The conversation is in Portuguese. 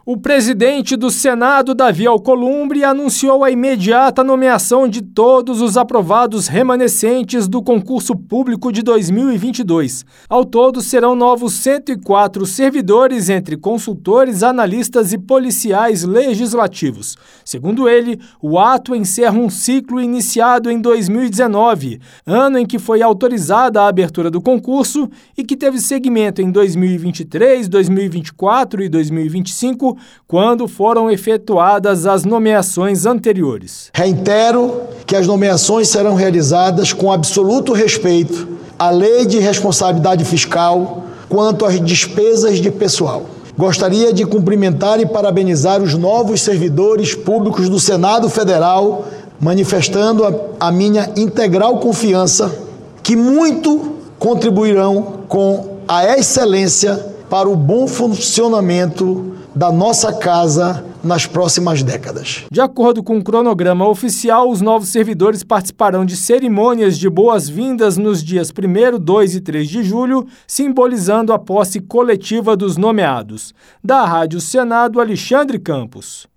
O presidente do Senado, Davi Alcolumbre, anunciou a imediata nomeação de todos os aprovados remanescentes do concurso público de 2022. Ao todo, serão novos 104 servidores entre consultores, analistas e policiais legislativos. Segundo ele, o ato encerra um ciclo iniciado em 2019, ano em que foi autorizada a abertura do concurso e que teve seguimento em 2023, 2024 e 2025, quando foram efetuadas as nomeações anteriores. Reitero que as nomeações serão realizadas com absoluto respeito à Lei de Responsabilidade Fiscal quanto às despesas de pessoal. Gostaria de cumprimentar e parabenizar os novos servidores públicos do Senado Federal, manifestando a minha integral confiança que muito contribuirão com a excelência para o bom funcionamento da nossa casa nas próximas décadas. De acordo com o cronograma oficial, os novos servidores participarão de cerimônias de boas-vindas nos dias 1º, 2 e 3 de julho, simbolizando a posse coletiva dos nomeados. Da Rádio Senado, Alexandre Campos.